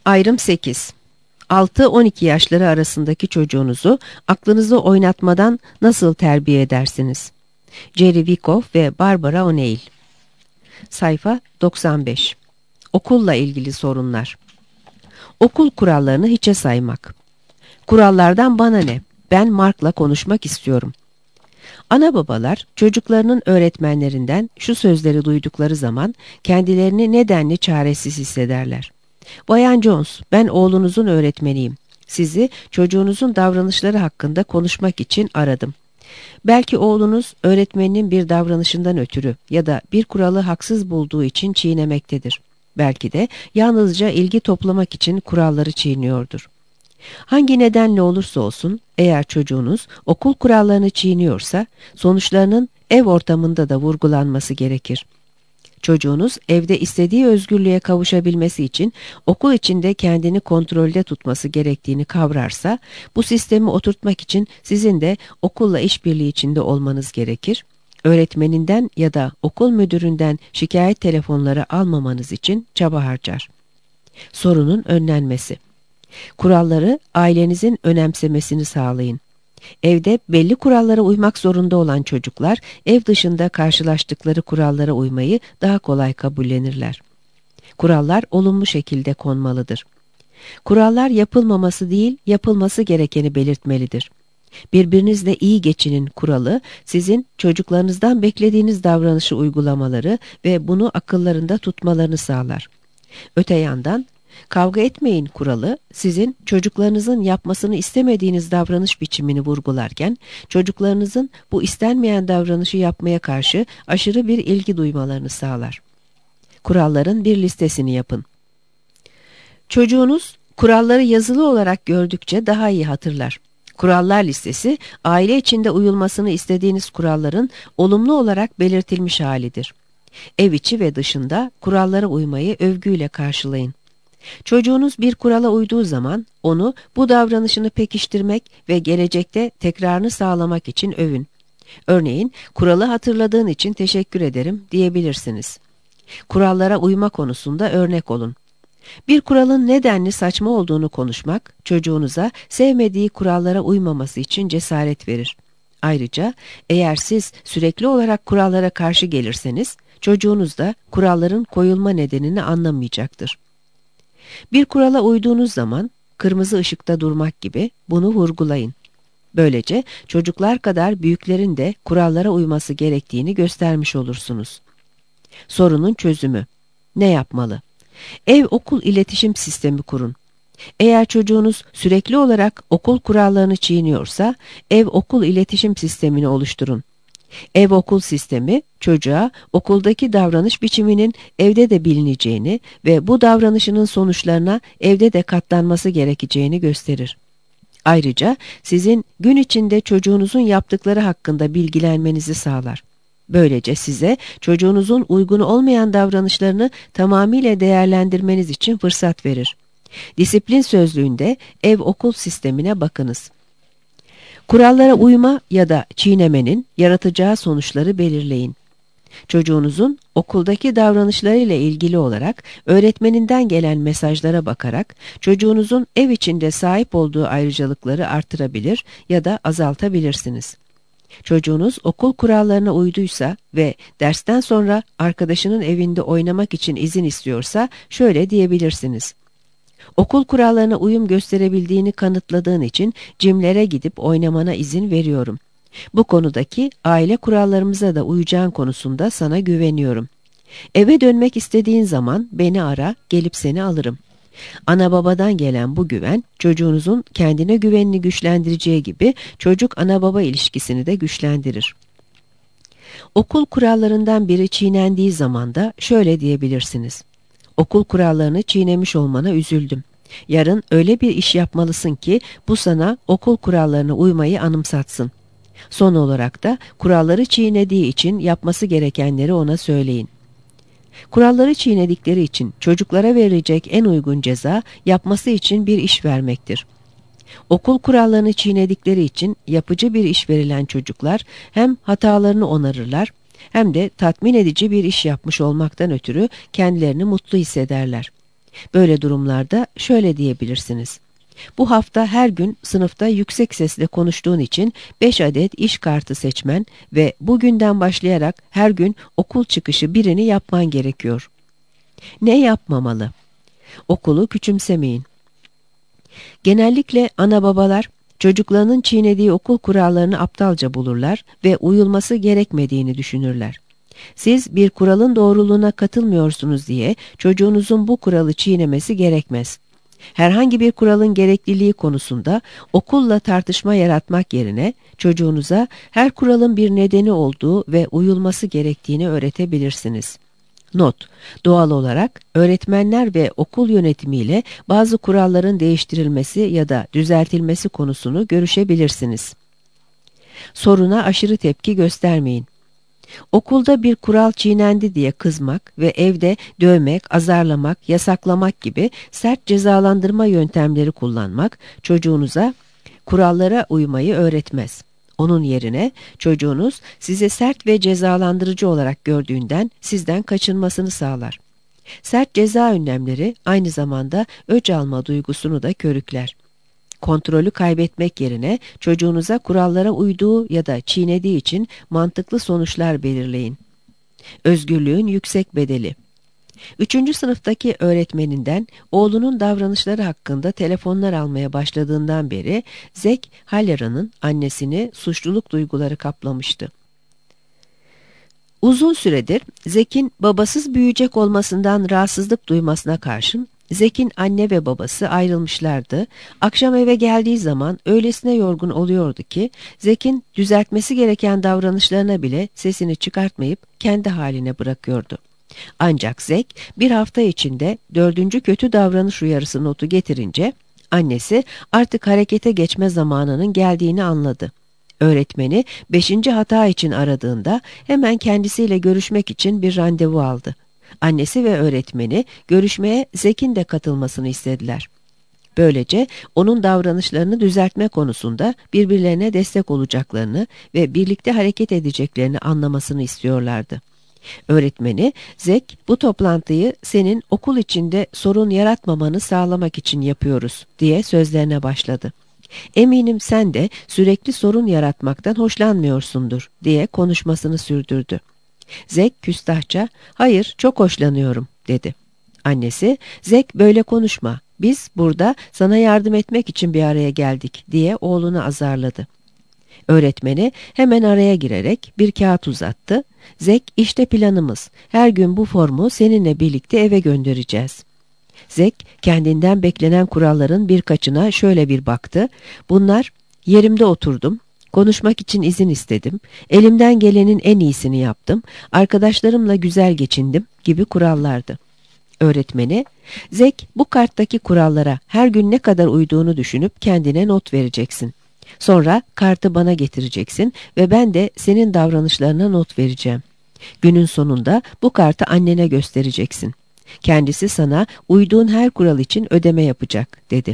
Ayrım 8. 6-12 yaşları arasındaki çocuğunuzu aklınızı oynatmadan nasıl terbiye edersiniz? Jerry Wyckoff ve Barbara O'Neill. Sayfa 95. Okulla ilgili sorunlar. Okul kurallarını hiçe saymak. Kurallardan bana ne? Ben Mark'la konuşmak istiyorum. Ana babalar çocuklarının öğretmenlerinden şu sözleri duydukları zaman kendilerini nedenli çaresiz hissederler. Bayan Jones, ben oğlunuzun öğretmeniyim. Sizi çocuğunuzun davranışları hakkında konuşmak için aradım. Belki oğlunuz öğretmeninin bir davranışından ötürü ya da bir kuralı haksız bulduğu için çiğnemektedir. Belki de yalnızca ilgi toplamak için kuralları çiğniyordur. Hangi nedenle olursa olsun, eğer çocuğunuz okul kurallarını çiğniyorsa, sonuçlarının ev ortamında da vurgulanması gerekir. Çocuğunuz evde istediği özgürlüğe kavuşabilmesi için okul içinde kendini kontrolde tutması gerektiğini kavrarsa, bu sistemi oturtmak için sizin de okulla işbirliği içinde olmanız gerekir. Öğretmeninden ya da okul müdüründen şikayet telefonları almamanız için çaba harcar. Sorunun önlenmesi. Kuralları ailenizin önemsemesini sağlayın. Evde belli kurallara uymak zorunda olan çocuklar, ev dışında karşılaştıkları kurallara uymayı daha kolay kabullenirler. Kurallar olumlu şekilde konmalıdır. Kurallar yapılmaması değil, yapılması gerekeni belirtmelidir. Birbirinizle iyi geçinin kuralı, sizin çocuklarınızdan beklediğiniz davranışı uygulamaları ve bunu akıllarında tutmalarını sağlar. Öte yandan, kavga etmeyin kuralı, sizin çocuklarınızın yapmasını istemediğiniz davranış biçimini vurgularken, çocuklarınızın bu istenmeyen davranışı yapmaya karşı aşırı bir ilgi duymalarını sağlar. Kuralların bir listesini yapın. Çocuğunuz kuralları yazılı olarak gördükçe daha iyi hatırlar. Kurallar listesi, aile içinde uyulmasını istediğiniz kuralların olumlu olarak belirtilmiş halidir. Ev içi ve dışında kurallara uymayı övgüyle karşılayın. Çocuğunuz bir kurala uyduğu zaman onu bu davranışını pekiştirmek ve gelecekte tekrarını sağlamak için övün. Örneğin, kuralı hatırladığın için teşekkür ederim diyebilirsiniz. Kurallara uyma konusunda örnek olun. Bir kuralın nedenli saçma olduğunu konuşmak, çocuğunuza sevmediği kurallara uymaması için cesaret verir. Ayrıca eğer siz sürekli olarak kurallara karşı gelirseniz, çocuğunuz da kuralların koyulma nedenini anlamayacaktır. Bir kurala uyduğunuz zaman, kırmızı ışıkta durmak gibi bunu vurgulayın. Böylece çocuklar kadar büyüklerin de kurallara uyması gerektiğini göstermiş olursunuz. Sorunun çözümü. Ne yapmalı? Ev-okul iletişim sistemi kurun. Eğer çocuğunuz sürekli olarak okul kurallarını çiğniyorsa, ev-okul iletişim sistemini oluşturun. Ev-okul sistemi, çocuğa okuldaki davranış biçiminin evde de bilineceğini ve bu davranışının sonuçlarına evde de katlanması gerekeceğini gösterir. Ayrıca sizin gün içinde çocuğunuzun yaptıkları hakkında bilgilenmenizi sağlar. Böylece size çocuğunuzun uygun olmayan davranışlarını tamamıyla değerlendirmeniz için fırsat verir. Disiplin sözlüğünde ev-okul sistemine bakınız. Kurallara uyma ya da çiğnemenin yaratacağı sonuçları belirleyin. Çocuğunuzun okuldaki davranışlarıyla ilgili olarak öğretmeninden gelen mesajlara bakarak çocuğunuzun ev içinde sahip olduğu ayrıcalıkları artırabilir ya da azaltabilirsiniz. Çocuğunuz okul kurallarına uyduysa ve dersten sonra arkadaşının evinde oynamak için izin istiyorsa şöyle diyebilirsiniz. Okul kurallarına uyum gösterebildiğini kanıtladığın için cimlere gidip oynamana izin veriyorum. Bu konudaki aile kurallarımıza da uyacağın konusunda sana güveniyorum. Eve dönmek istediğin zaman beni ara, gelip seni alırım. Ana babadan gelen bu güven, çocuğunuzun kendine güvenini güçlendireceği gibi çocuk ana baba ilişkisini de güçlendirir. Okul kurallarından biri çiğnendiği zaman da şöyle diyebilirsiniz. Okul kurallarını çiğnemiş olmana üzüldüm. Yarın öyle bir iş yapmalısın ki bu sana okul kurallarına uymayı anımsatsın. Son olarak da kuralları çiğnediği için yapması gerekenleri ona söyleyin. Kuralları çiğnedikleri için çocuklara verilecek en uygun ceza yapması için bir iş vermektir. Okul kurallarını çiğnedikleri için yapıcı bir iş verilen çocuklar hem hatalarını onarırlar hem de tatmin edici bir iş yapmış olmaktan ötürü kendilerini mutlu hissederler. Böyle durumlarda şöyle diyebilirsiniz. Bu hafta her gün sınıfta yüksek sesle konuştuğun için 5 adet iş kartı seçmen ve bugünden başlayarak her gün okul çıkışı birini yapman gerekiyor. Ne yapmamalı? Okulu küçümsemeyin. Genellikle ana babalar çocuklarının çiğnediği okul kurallarını aptalca bulurlar ve uyulması gerekmediğini düşünürler. Siz bir kuralın doğruluğuna katılmıyorsunuz diye çocuğunuzun bu kuralı çiğnemesi gerekmez. Herhangi bir kuralın gerekliliği konusunda okulla tartışma yaratmak yerine çocuğunuza her kuralın bir nedeni olduğu ve uyulması gerektiğini öğretebilirsiniz. Not: Doğal olarak öğretmenler ve okul yönetimiyle bazı kuralların değiştirilmesi ya da düzeltilmesi konusunu görüşebilirsiniz. Soruna aşırı tepki göstermeyin. Okulda bir kural çiğnendi diye kızmak ve evde dövmek, azarlamak, yasaklamak gibi sert cezalandırma yöntemleri kullanmak çocuğunuza kurallara uymayı öğretmez. Onun yerine çocuğunuz sizi sert ve cezalandırıcı olarak gördüğünden sizden kaçınmasını sağlar. Sert ceza önlemleri aynı zamanda öc alma duygusunu da körükler. Kontrolü kaybetmek yerine çocuğunuza kurallara uyduğu ya da çiğnediği için mantıklı sonuçlar belirleyin. Özgürlüğün yüksek bedeli. 3. sınıftaki öğretmeninden oğlunun davranışları hakkında telefonlar almaya başladığından beri Zek Hallera'nın annesini suçluluk duyguları kaplamıştı. Uzun süredir Zek'in babasız büyüyecek olmasından rahatsızlık duymasına karşın Zek'in anne ve babası ayrılmışlardı. Akşam eve geldiği zaman öylesine yorgun oluyordu ki Zek'in düzeltmesi gereken davranışlarına bile sesini çıkartmayıp kendi haline bırakıyordu. Ancak Zek bir hafta içinde 4. kötü davranış uyarısı notu getirince annesi artık harekete geçme zamanının geldiğini anladı. Öğretmeni 5. hata için aradığında hemen kendisiyle görüşmek için bir randevu aldı. Annesi ve öğretmeni görüşmeye Zek'in de katılmasını istediler. Böylece onun davranışlarını düzeltme konusunda birbirlerine destek olacaklarını ve birlikte hareket edeceklerini anlamasını istiyorlardı. Öğretmeni, Zek, bu toplantıyı senin okul içinde sorun yaratmamanı sağlamak için yapıyoruz diye sözlerine başladı. Eminim sen de sürekli sorun yaratmaktan hoşlanmıyorsundur diye konuşmasını sürdürdü. Zek küstahça, hayır çok hoşlanıyorum dedi. Annesi, Zek böyle konuşma, biz burada sana yardım etmek için bir araya geldik diye oğlunu azarladı. Öğretmeni hemen araya girerek bir kağıt uzattı. Zek, işte planımız, her gün bu formu seninle birlikte eve göndereceğiz. Zek kendinden beklenen kuralların birkaçına şöyle bir baktı. Bunlar yerimde oturdum, konuşmak için izin istedim, elimden gelenin en iyisini yaptım, arkadaşlarımla güzel geçindim gibi kurallardı. Öğretmeni, Zek bu karttaki kurallara her gün ne kadar uyduğunu düşünüp kendine not vereceksin. Sonra kartı bana getireceksin ve ben de senin davranışlarına not vereceğim. Günün sonunda bu kartı annene göstereceksin. Kendisi sana uyduğun her kural için ödeme yapacak, dedi.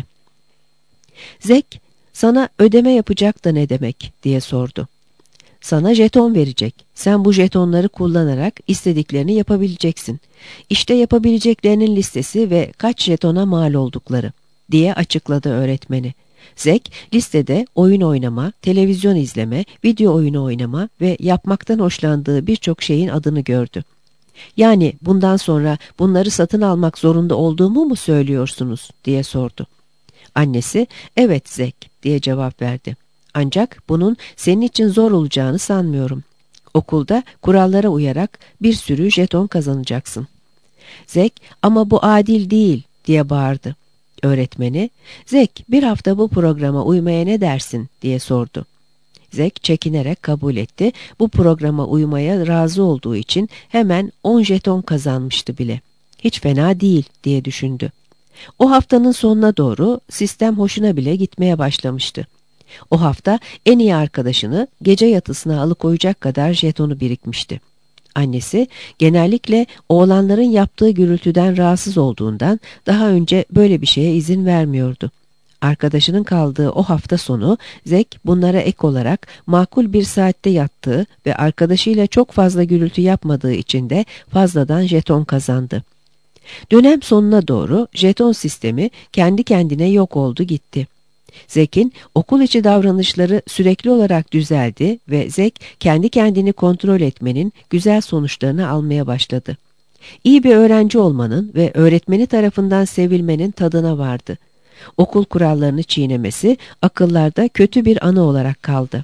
Zek, sana ödeme yapacak da ne demek diye sordu. Sana jeton verecek. Sen bu jetonları kullanarak istediklerini yapabileceksin. İşte yapabileceklerinin listesi ve kaç jetona mal oldukları diye açıkladı öğretmeni. Zek listede oyun oynama, televizyon izleme, video oyunu oynama ve yapmaktan hoşlandığı birçok şeyin adını gördü. Yani bundan sonra bunları satın almak zorunda olduğumu mu söylüyorsunuz diye sordu. Annesi evet Zek diye cevap verdi. Ancak bunun senin için zor olacağını sanmıyorum. Okulda kurallara uyarak bir sürü jeton kazanacaksın. Zek ama bu adil değil diye bağırdı. Öğretmeni, Zek bir hafta bu programa uymaya ne dersin diye sordu. Zek çekinerek kabul etti. Bu programa uymaya razı olduğu için hemen 10 jeton kazanmıştı bile. Hiç fena değil diye düşündü. O haftanın sonuna doğru sistem hoşuna bile gitmeye başlamıştı. O hafta en iyi arkadaşını gece yatısına alıkoyacak kadar jetonu birikmişti. Annesi genellikle oğlanların yaptığı gürültüden rahatsız olduğundan daha önce böyle bir şeye izin vermiyordu. Arkadaşının kaldığı o hafta sonu Zek bunlara ek olarak makul bir saatte yattığı ve arkadaşıyla çok fazla gürültü yapmadığı için de fazladan jeton kazandı. Dönem sonuna doğru jeton sistemi kendi kendine yok oldu gitti. Zek'in okul içi davranışları sürekli olarak düzeldi ve Zek kendi kendini kontrol etmenin güzel sonuçlarını almaya başladı. İyi bir öğrenci olmanın ve öğretmeni tarafından sevilmenin tadına vardı. Okul kurallarını çiğnemesi akıllarda kötü bir anı olarak kaldı.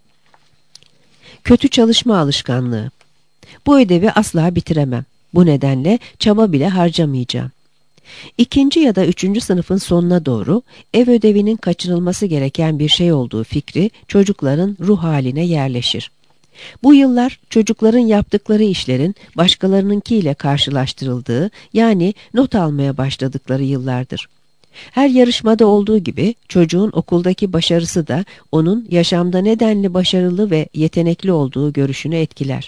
Kötü çalışma alışkanlığı. Bu ödevi asla bitiremem. Bu nedenle çaba bile harcamayacağım. İkinci ya da üçüncü sınıfın sonuna doğru ev ödevinin kaçınılması gereken bir şey olduğu fikri çocukların ruh haline yerleşir. Bu yıllar çocukların yaptıkları işlerin başkalarınınkiyle karşılaştırıldığı, yani not almaya başladıkları yıllardır. Her yarışmada olduğu gibi çocuğun okuldaki başarısı da onun yaşamda nedenli başarılı ve yetenekli olduğu görüşünü etkiler.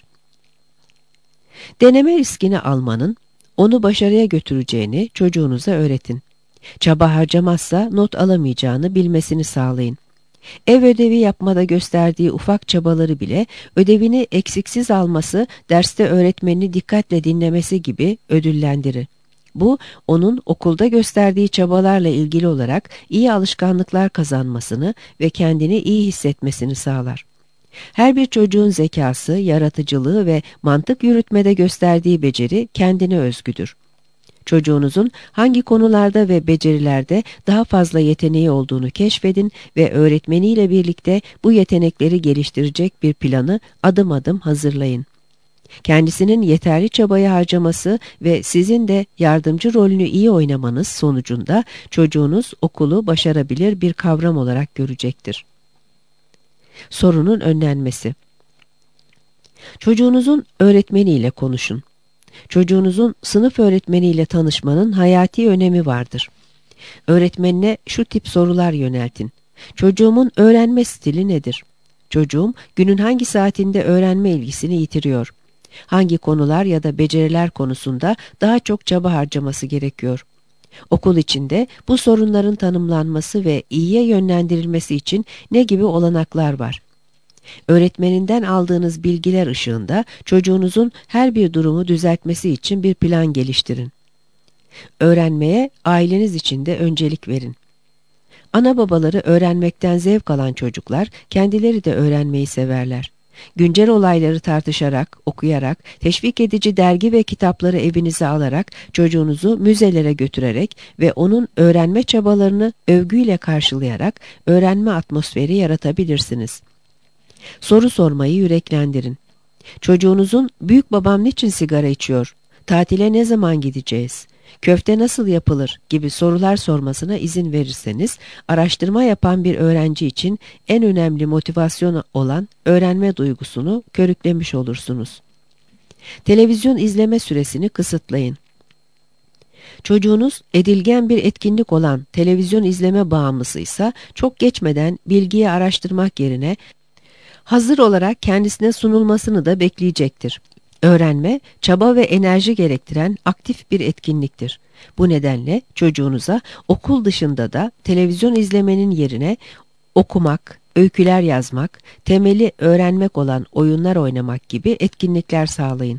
Deneme riskini almanın onu başarıya götüreceğini çocuğunuza öğretin. Çaba harcamazsa not alamayacağını bilmesini sağlayın. Ev ödevi yapmada gösterdiği ufak çabaları bile ödevini eksiksiz alması, derste öğretmenini dikkatle dinlemesi gibi ödüllendirir. Bu, onun okulda gösterdiği çabalarla ilgili olarak iyi alışkanlıklar kazanmasını ve kendini iyi hissetmesini sağlar. Her bir çocuğun zekası, yaratıcılığı ve mantık yürütmede gösterdiği beceri kendine özgüdür. Çocuğunuzun hangi konularda ve becerilerde daha fazla yeteneği olduğunu keşfedin ve öğretmeniyle birlikte bu yetenekleri geliştirecek bir planı adım adım hazırlayın. Kendisinin yeterli çabayı harcaması ve sizin de yardımcı rolünü iyi oynamanız sonucunda çocuğunuz okulu başarabilir bir kavram olarak görecektir. Sorunun önlenmesi. Çocuğunuzun öğretmeniyle konuşun. Çocuğunuzun sınıf öğretmeniyle tanışmanın hayati önemi vardır. Öğretmenine şu tip sorular yöneltin. Çocuğumun öğrenme stili nedir? Çocuğum günün hangi saatinde öğrenme ilgisini yitiriyor? Hangi konular ya da beceriler konusunda daha çok çaba harcaması gerekiyor? Okul içinde bu sorunların tanımlanması ve iyiye yönlendirilmesi için ne gibi olanaklar var? Öğretmeninden aldığınız bilgiler ışığında çocuğunuzun her bir durumu düzeltmesi için bir plan geliştirin. Öğrenmeye aileniz içinde öncelik verin. Ana babaları öğrenmekten zevk alan çocuklar kendileri de öğrenmeyi severler. Güncel olayları tartışarak, okuyarak, teşvik edici dergi ve kitapları evinize alarak, çocuğunuzu müzelere götürerek ve onun öğrenme çabalarını övgüyle karşılayarak öğrenme atmosferi yaratabilirsiniz. Soru sormayı yüreklendirin. Çocuğunuzun "Büyük babam niçin sigara içiyor? Tatile ne zaman gideceğiz? Köfte nasıl yapılır?" gibi sorular sormasına izin verirseniz, araştırma yapan bir öğrenci için en önemli motivasyon olan öğrenme duygusunu körüklemiş olursunuz. Televizyon izleme süresini kısıtlayın. Çocuğunuz edilgen bir etkinlik olan televizyon izleme bağımlısıysa, çok geçmeden bilgiyi araştırmak yerine hazır olarak kendisine sunulmasını da bekleyecektir. Öğrenme, çaba ve enerji gerektiren aktif bir etkinliktir. Bu nedenle çocuğunuza okul dışında da televizyon izlemenin yerine okumak, öyküler yazmak, temeli öğrenmek olan oyunlar oynamak gibi etkinlikler sağlayın.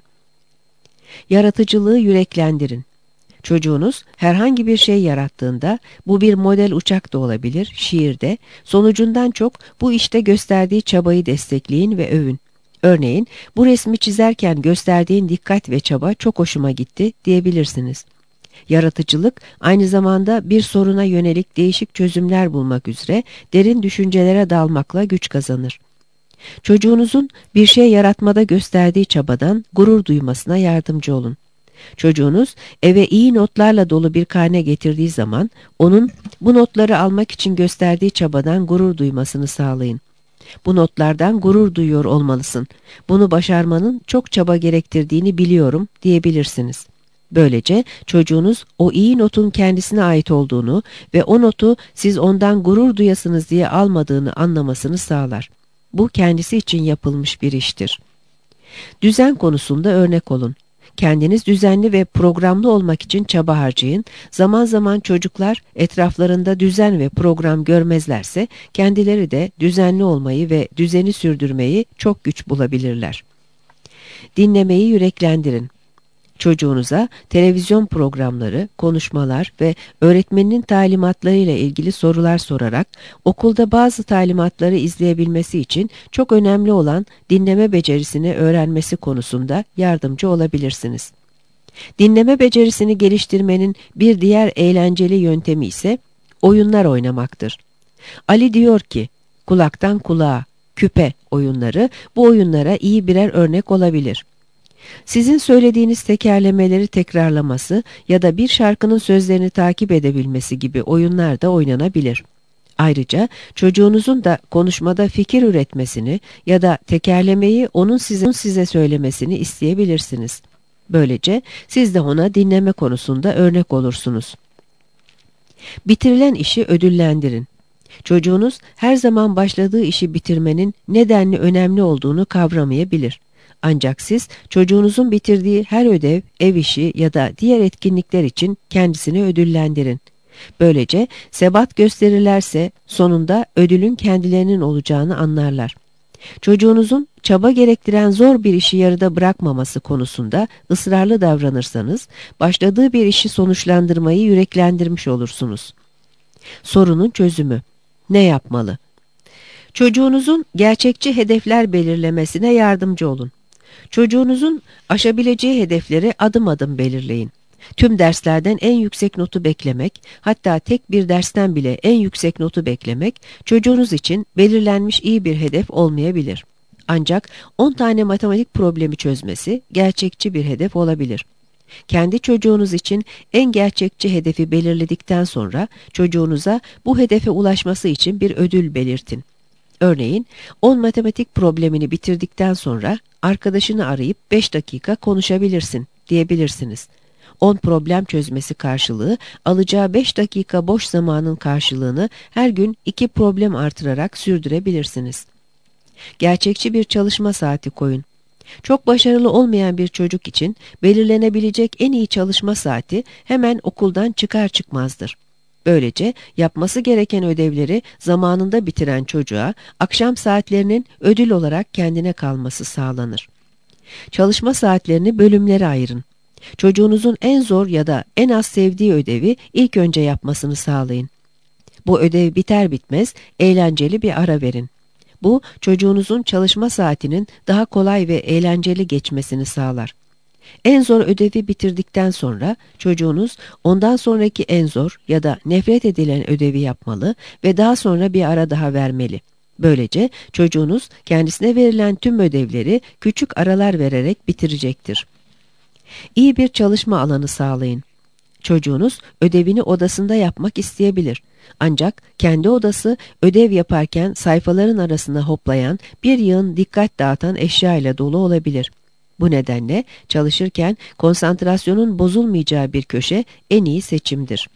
Yaratıcılığı yüreklendirin. Çocuğunuz herhangi bir şey yarattığında, bu bir model uçak da olabilir, şiirde, sonucundan çok bu işte gösterdiği çabayı destekleyin ve övün. Örneğin, "Bu resmi çizerken gösterdiğin dikkat ve çaba çok hoşuma gitti" diyebilirsiniz. Yaratıcılık aynı zamanda bir soruna yönelik değişik çözümler bulmak üzere derin düşüncelere dalmakla güç kazanır. Çocuğunuzun bir şey yaratmada gösterdiği çabadan gurur duymasına yardımcı olun. Çocuğunuz eve iyi notlarla dolu bir karne getirdiği zaman onun bu notları almak için gösterdiği çabadan gurur duymasını sağlayın. "Bu notlardan gurur duyuyor olmalısın. Bunu başarmanın çok çaba gerektirdiğini biliyorum" diyebilirsiniz. Böylece çocuğunuz o iyi notun kendisine ait olduğunu ve o notu siz ondan gurur duyasınız diye almadığını anlamasını sağlar. Bu kendisi için yapılmış bir iştir. Düzen konusunda örnek olun. Kendiniz düzenli ve programlı olmak için çaba harcayın. Zaman zaman çocuklar etraflarında düzen ve program görmezlerse kendileri de düzenli olmayı ve düzeni sürdürmeyi çok güç bulabilirler. Dinlemeyi yüreklendirin. Çocuğunuza televizyon programları, konuşmalar ve öğretmeninin talimatlarıyla ilgili sorular sorarak okulda bazı talimatları izleyebilmesi için çok önemli olan dinleme becerisini öğrenmesi konusunda yardımcı olabilirsiniz. Dinleme becerisini geliştirmenin bir diğer eğlenceli yöntemi ise oyunlar oynamaktır. Ali diyor ki, kulaktan kulağa, küpe oyunları bu oyunlara iyi birer örnek olabilir. Sizin söylediğiniz tekerlemeleri tekrarlaması ya da bir şarkının sözlerini takip edebilmesi gibi oyunlar da oynanabilir. Ayrıca çocuğunuzun da konuşmada fikir üretmesini ya da tekerlemeyi onun size söylemesini isteyebilirsiniz. Böylece siz de ona dinleme konusunda örnek olursunuz. Bitirilen işi ödüllendirin. Çocuğunuz her zaman başladığı işi bitirmenin nedenli önemli olduğunu kavramayabilir. Ancak siz çocuğunuzun bitirdiği her ödev, ev işi ya da diğer etkinlikler için kendisini ödüllendirin. Böylece sebat gösterirlerse sonunda ödülün kendilerinin olacağını anlarlar. Çocuğunuzun çaba gerektiren zor bir işi yarıda bırakmaması konusunda ısrarlı davranırsanız, başladığı bir işi sonuçlandırmayı yüreklendirmiş olursunuz. Sorunun çözümü. Ne yapmalı? Çocuğunuzun gerçekçi hedefler belirlemesine yardımcı olun. Çocuğunuzun aşabileceği hedefleri adım adım belirleyin. Tüm derslerden en yüksek notu beklemek, hatta tek bir dersten bile en yüksek notu beklemek, çocuğunuz için belirlenmiş iyi bir hedef olmayabilir. Ancak 10 tane matematik problemi çözmesi gerçekçi bir hedef olabilir. Kendi çocuğunuz için en gerçekçi hedefi belirledikten sonra çocuğunuza bu hedefe ulaşması için bir ödül belirtin. Örneğin 10 matematik problemini bitirdikten sonra arkadaşını arayıp 5 dakika konuşabilirsin diyebilirsiniz. 10 problem çözmesi karşılığı alacağı 5 dakika boş zamanın karşılığını her gün 2 problem artırarak sürdürebilirsiniz. Gerçekçi bir çalışma saati koyun. Çok başarılı olmayan bir çocuk için belirlenebilecek en iyi çalışma saati hemen okuldan çıkar çıkmazdır. Böylece yapması gereken ödevleri zamanında bitiren çocuğa akşam saatlerinin ödül olarak kendine kalması sağlanır. Çalışma saatlerini bölümlere ayırın. Çocuğunuzun en zor ya da en az sevdiği ödevi ilk önce yapmasını sağlayın. Bu ödev biter bitmez eğlenceli bir ara verin. Bu çocuğunuzun çalışma saatinin daha kolay ve eğlenceli geçmesini sağlar. En zor ödevi bitirdikten sonra çocuğunuz ondan sonraki en zor ya da nefret edilen ödevi yapmalı ve daha sonra bir ara daha vermeli. Böylece çocuğunuz kendisine verilen tüm ödevleri küçük aralar vererek bitirecektir. İyi bir çalışma alanı sağlayın. Çocuğunuz ödevini odasında yapmak isteyebilir. Ancak kendi odası ödev yaparken sayfaların arasında hoplayan bir yığın dikkat dağıtan eşya ile dolu olabilir. Bu nedenle çalışırken konsantrasyonun bozulmayacağı bir köşe en iyi seçimdir.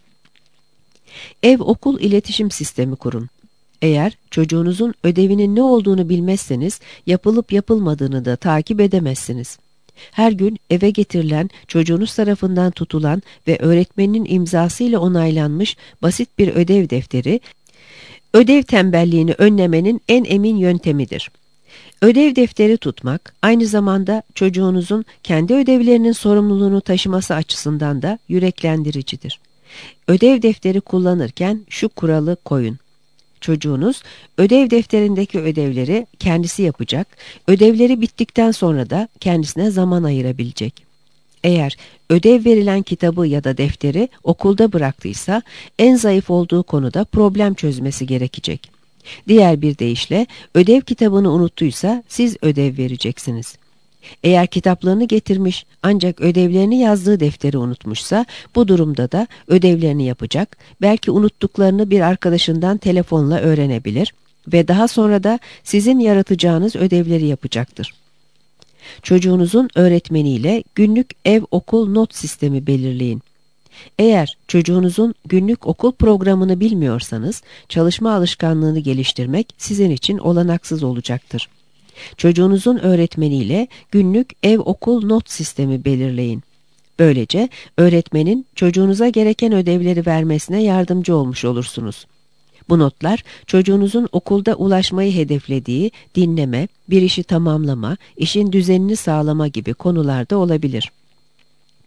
Ev-okul iletişim sistemi kurun. Eğer çocuğunuzun ödevinin ne olduğunu bilmezseniz yapılıp yapılmadığını da takip edemezsiniz. Her gün eve getirilen, çocuğunuz tarafından tutulan ve öğretmeninin imzasıyla onaylanmış basit bir ödev defteri, ödev tembelliğini önlemenin en emin yöntemidir. Ödev defteri tutmak, aynı zamanda çocuğunuzun kendi ödevlerinin sorumluluğunu taşıması açısından da yüreklendiricidir. Ödev defteri kullanırken şu kuralı koyun. Çocuğunuz ödev defterindeki ödevleri kendisi yapacak, ödevleri bittikten sonra da kendisine zaman ayırabilecek. Eğer ödev verilen kitabı ya da defteri okulda bıraktıysa en zayıf olduğu konuda problem çözmesi gerekecek. Diğer bir deyişle ödev kitabını unuttuysa siz ödev vereceksiniz. Eğer kitaplarını getirmiş ancak ödevlerini yazdığı defteri unutmuşsa bu durumda da ödevlerini yapacak, belki unuttuklarını bir arkadaşından telefonla öğrenebilir ve daha sonra da sizin yaratacağınız ödevleri yapacaktır. Çocuğunuzun öğretmeniyle günlük ev-okul not sistemi belirleyin. Eğer çocuğunuzun günlük okul programını bilmiyorsanız çalışma alışkanlığını geliştirmek sizin için olanaksız olacaktır. Çocuğunuzun öğretmeniyle günlük ev-okul not sistemi belirleyin. Böylece öğretmenin çocuğunuza gereken ödevleri vermesine yardımcı olmuş olursunuz. Bu notlar çocuğunuzun okulda ulaşmayı hedeflediği dinleme, bir işi tamamlama, işin düzenini sağlama gibi konularda olabilir.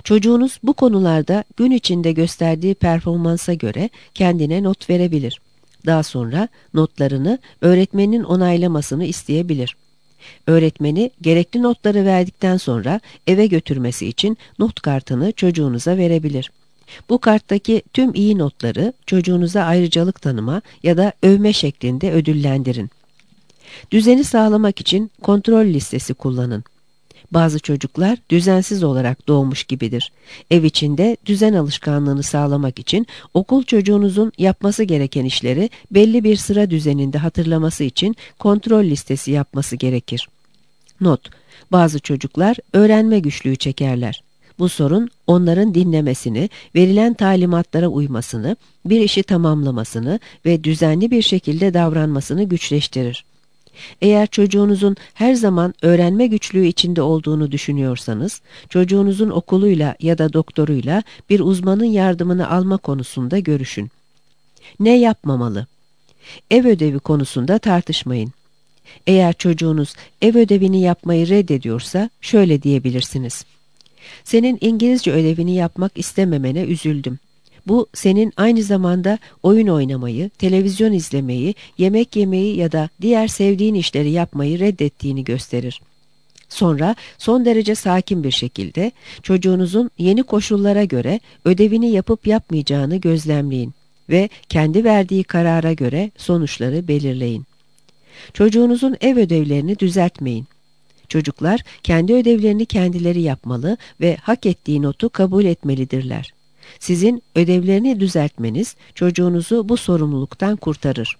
Çocuğunuz bu konularda gün içinde gösterdiği performansa göre kendine not verebilir. Daha sonra notlarını öğretmeninin onaylamasını isteyebilir. Öğretmeni gerekli notları verdikten sonra eve götürmesi için not kartını çocuğunuza verebilir. Bu karttaki tüm iyi notları çocuğunuza ayrıcalık tanıma ya da övme şeklinde ödüllendirin. Düzeni sağlamak için kontrol listesi kullanın. Bazı çocuklar düzensiz olarak doğmuş gibidir. Ev içinde düzen alışkanlığını sağlamak için okul çocuğunuzun yapması gereken işleri belli bir sıra düzeninde hatırlaması için kontrol listesi yapması gerekir. Not: bazı çocuklar öğrenme güçlüğü çekerler. Bu sorun onların dinlemesini, verilen talimatlara uymasını, bir işi tamamlamasını ve düzenli bir şekilde davranmasını güçleştirir. Eğer çocuğunuzun her zaman öğrenme güçlüğü içinde olduğunu düşünüyorsanız, çocuğunuzun okuluyla ya da doktoruyla bir uzmanın yardımını alma konusunda görüşün. Ne yapmamalı? Ev ödevi konusunda tartışmayın. Eğer çocuğunuz ev ödevini yapmayı reddediyorsa şöyle diyebilirsiniz: senin İngilizce ödevini yapmak istememene üzüldüm. Bu senin aynı zamanda oyun oynamayı, televizyon izlemeyi, yemek yemeyi ya da diğer sevdiğin işleri yapmayı reddettiğini gösterir. Sonra son derece sakin bir şekilde çocuğunuzun yeni koşullara göre ödevini yapıp yapmayacağını gözlemleyin ve kendi verdiği karara göre sonuçları belirleyin. Çocuğunuzun ev ödevlerini düzeltmeyin. Çocuklar kendi ödevlerini kendileri yapmalı ve hak ettiği notu kabul etmelidirler. Sizin ödevlerini düzeltmeniz çocuğunuzu bu sorumluluktan kurtarır.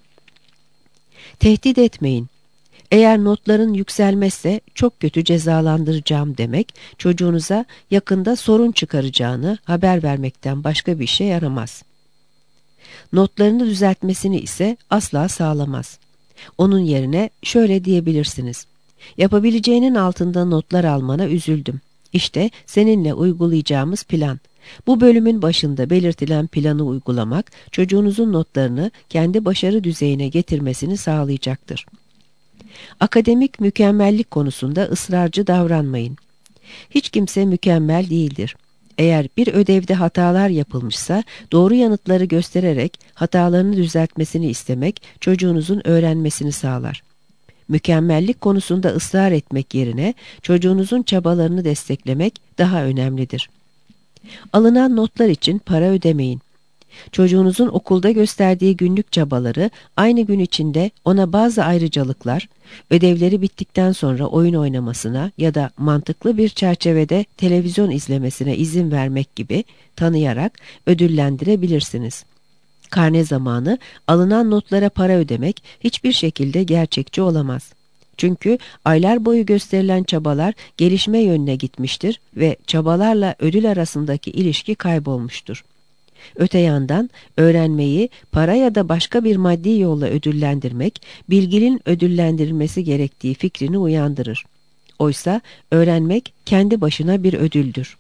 Tehdit etmeyin. Eğer notların yükselmezse çok kötü cezalandıracağım demek, çocuğunuza yakında sorun çıkaracağını haber vermekten başka bir şey yaramaz. Notlarını düzeltmesini ise asla sağlamaz. Onun yerine şöyle diyebilirsiniz: yapabileceğinin altında notlar almana üzüldüm. İşte seninle uygulayacağımız plan. Bu bölümün başında belirtilen planı uygulamak, çocuğunuzun notlarını kendi başarı düzeyine getirmesini sağlayacaktır. Akademik mükemmellik konusunda ısrarcı davranmayın. Hiç kimse mükemmel değildir. Eğer bir ödevde hatalar yapılmışsa doğru yanıtları göstererek hatalarını düzeltmesini istemek çocuğunuzun öğrenmesini sağlar. Mükemmellik konusunda ısrar etmek yerine çocuğunuzun çabalarını desteklemek daha önemlidir. Alınan notlar için para ödemeyin. Çocuğunuzun okulda gösterdiği günlük çabaları aynı gün içinde ona bazı ayrıcalıklar, ödevleri bittikten sonra oyun oynamasına ya da mantıklı bir çerçevede televizyon izlemesine izin vermek gibi tanıyarak ödüllendirebilirsiniz. Karne zamanı alınan notlara para ödemek hiçbir şekilde gerçekçi olamaz. Çünkü aylar boyu gösterilen çabalar gelişme yönüne gitmiştir ve çabalarla ödül arasındaki ilişki kaybolmuştur. Öte yandan öğrenmeyi para ya da başka bir maddi yolla ödüllendirmek, bilginin ödüllendirilmesi gerektiği fikrini uyandırır. Oysa öğrenmek kendi başına bir ödüldür.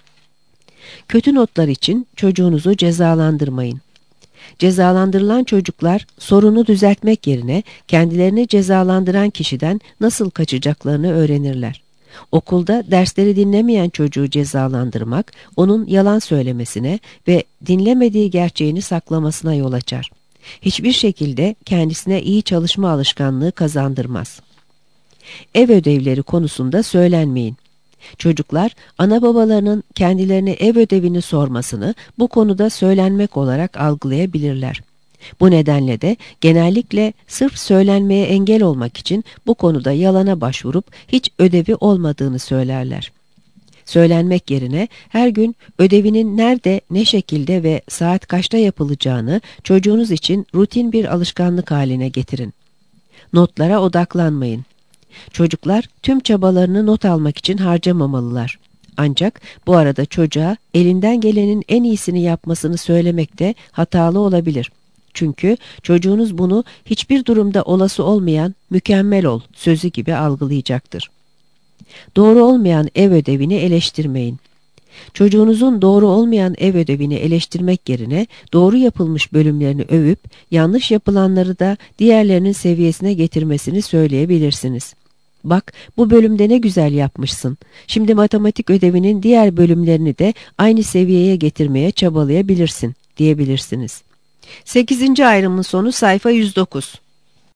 Kötü notlar için çocuğunuzu cezalandırmayın. Cezalandırılan çocuklar sorunu düzeltmek yerine kendilerini cezalandıran kişiden nasıl kaçacaklarını öğrenirler. Okulda dersleri dinlemeyen çocuğu cezalandırmak, onun yalan söylemesine ve dinlemediği gerçeğini saklamasına yol açar. Hiçbir şekilde kendisine iyi çalışma alışkanlığı kazandırmaz. Ev ödevleri konusunda söylenmeyin. Çocuklar, ana babalarının kendilerine ev ödevini sormasını bu konuda söylenmek olarak algılayabilirler. Bu nedenle de genellikle sırf söylenmeye engel olmak için bu konuda yalana başvurup hiç ödevi olmadığını söylerler. Söylenmek yerine her gün ödevinin nerede, ne şekilde ve saat kaçta yapılacağını çocuğunuz için rutin bir alışkanlık haline getirin. Notlara odaklanmayın. Çocuklar tüm çabalarını not almak için harcamamalılar. Ancak bu arada çocuğa elinden gelenin en iyisini yapmasını söylemek de hatalı olabilir. Çünkü çocuğunuz bunu hiçbir durumda olası olmayan mükemmel ol sözü gibi algılayacaktır. Doğru olmayan ev ödevini eleştirmeyin. Çocuğunuzun doğru olmayan ev ödevini eleştirmek yerine doğru yapılmış bölümlerini övüp yanlış yapılanları da diğerlerinin seviyesine getirmesini söyleyebilirsiniz. Bak, bu bölümde ne güzel yapmışsın. Şimdi matematik ödevinin diğer bölümlerini de aynı seviyeye getirmeye çabalayabilirsin diyebilirsiniz. 8. ayrımın sonu sayfa 109.